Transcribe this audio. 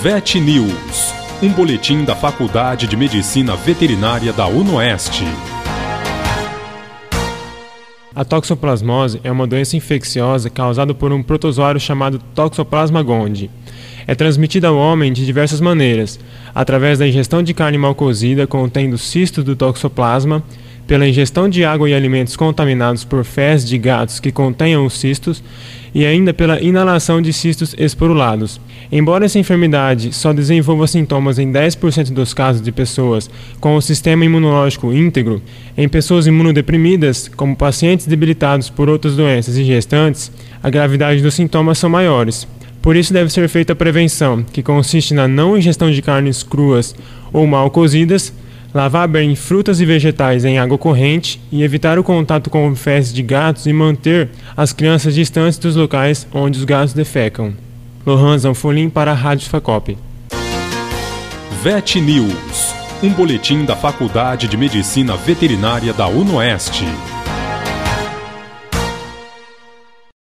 VET News, um boletim da Faculdade de Medicina Veterinária da UNOeste. A toxoplasmose é uma doença infecciosa causada por um protozoário chamado Toxoplasma gondii. É transmitida ao homem de diversas maneiras, através da ingestão de carne mal cozida contendo cistos do toxoplasma, pela ingestão de água e alimentos contaminados por fezes de gatos que contenham os cistos e ainda pela inalação de cistos esporulados. Embora essa enfermidade só desenvolva sintomas em 10% dos casos de pessoas com o sistema imunológico íntegro, em pessoas imunodeprimidas, como pacientes debilitados por outras doenças e gestantes, a gravidade dos sintomas são maiores. Por isso deve ser feita a prevenção, que consiste na não ingestão de carnes cruas ou mal cozidas, lavar bem frutas e vegetais em água corrente e evitar o contato com fezes de gatos e manter as crianças distantes dos locais onde os gatos defecam. Lohan Zanfolin para a Rádio Facop. VET News, um boletim da Faculdade de Medicina Veterinária da UNOeste.